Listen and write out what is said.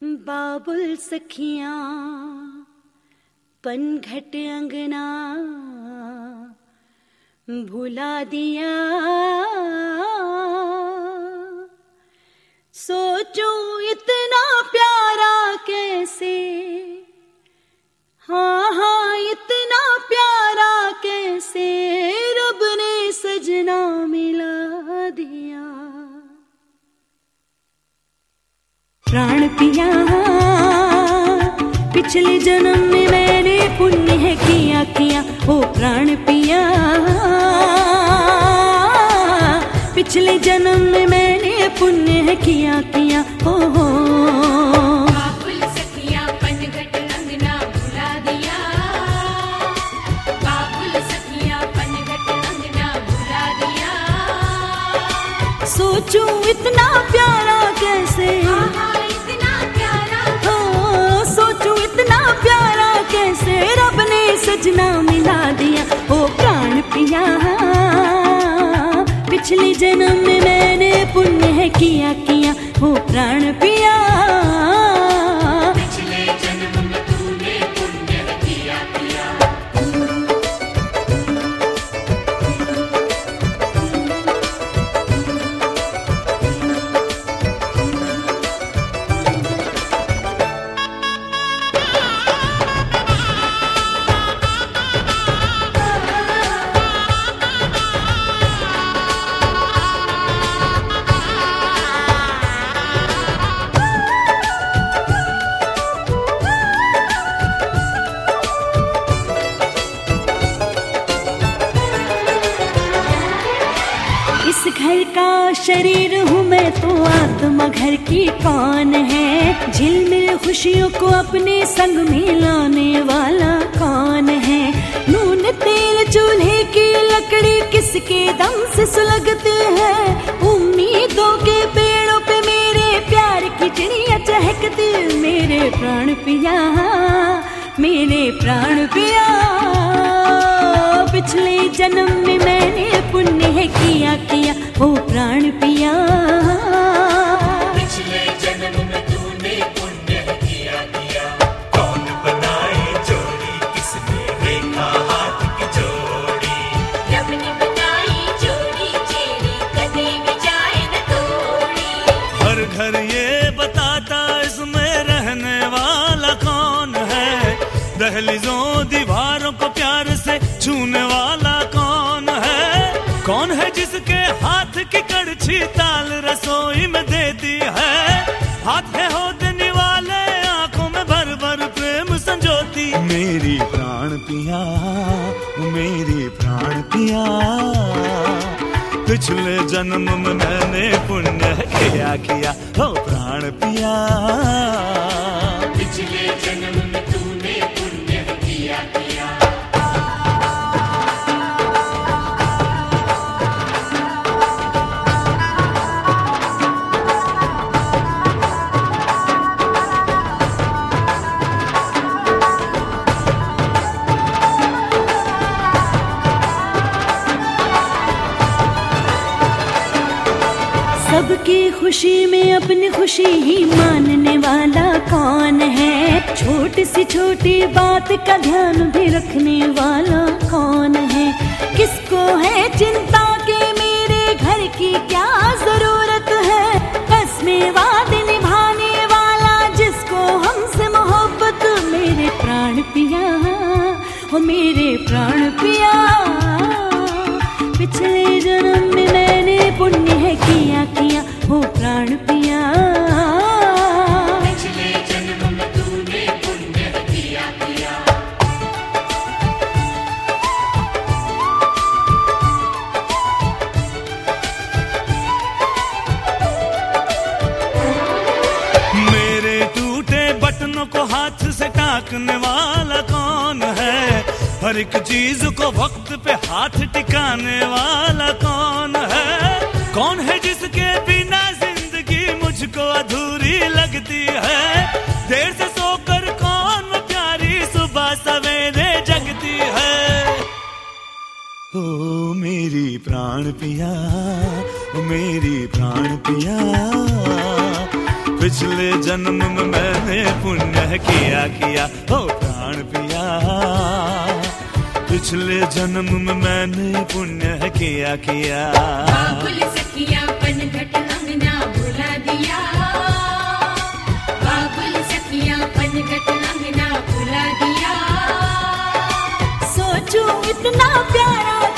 बाबुल सखियां पनघट अंगना भुला दिया। सोचूं इतना प्यारा कैसे, हाँ हाँ इतना प्यारा कैसे रब ने सजना मिला दिया। प्राण पिया पिछले जन्म में मैंने पुण्य है किया किया, ओ प्राण पिया पिछले जन्म में मैंने पुण्य है किया किया। ओ बाबुल सखियां पनघट अंगना भुला दिया। बाबुल सखियां पनघट अंगना भुला दिया। सोचूं इतना प्यारा कैसे, इतना प्यारा, हो सोचूं इतना प्यारा कैसे रब ने सजना मिला दिया। ओ प्राण पिया पिछले जन्म में मैंने पुण्य है किया किया, ओ प्राण पिया पिछले जन्म में तूने पुण्य किया किया। घर का शरीर हूँ मैं तो आत्मा घर की कौन है। झिलमिल खुशियों को अपने संग में लाने वाला कौन है। नून तेल चूल्हे की लकड़ी किसके दम से सुलगते हैं। उम्मीदों के पेड़ों पे मेरे प्यार की चिड़िया चहकती। मेरे प्राण पिया मेरे प्राण पिया पिछले जन्म में मैंने पुण्य है किया किया, ओ प्राण पिया पिछले जन्म में तूने पुण्य किया किया। कौन बनाए जोड़ी किसने देखा हाथ की जोड़ी। रब ने बनाई जोड़ी तेरी कभी भी जाए न तोड़ी। हर घर ये बताता इसमें रहने वाला कौन है। दहलीजों दीवारों को प्यार से छूने वाला कौन है। कौन है जिसके हाथ की कड़छी ताल रसोई में देती है। हाथ है हो देने वाले आंखों में भर भर प्रेम संजोती। मेरी प्राण पिया मेरी प्राण पिया पिछले जन्म में मैंने पुण्य किया किया, हो प्राण पिया पिछले जन्म में तूने पुण्य किया किया। सबकी खुशी में अपनी खुशी ही मानने वाला कौन है। छोटी सी छोटी बात का ध्यान भी रखने वाला कौन है। किसको है चिंता के मेरे घर की क्या जरूरत है। कसमें वादे निभाने वाला जिसको हमसे मोहब्बत। मेरे प्राण पिया हो मेरे प्राण पिया पिछले जन्म में मैंने पुण्य है किया किया, हो प्राण पिया पिछले जन्म में तूने पुण्य किया किया। मेरे टूटे बटनों को हाथ से टाकने वाला कौन है। हर एक चीज को वक्त पे हाथ टिकाने वाला कौन है। कौन है जिसके बिना जिंदगी मुझको अधूरी लगती है। देर से सोकर कौन वो प्यारी सुबह सवेरे जगती है। ओ मेरी प्राण पिया ओ मेरी प्राण पिया पिछले जन्म में मैंने पुण्य किया हो प्राण पिया, पिछले जन्म में मैंने पुण्य किया। बाबुल सखिया पनघट अंगना भुला दिया, बाबुल सखिया पनघट अंगना भुला दिया। सोचूं इतना प्यारा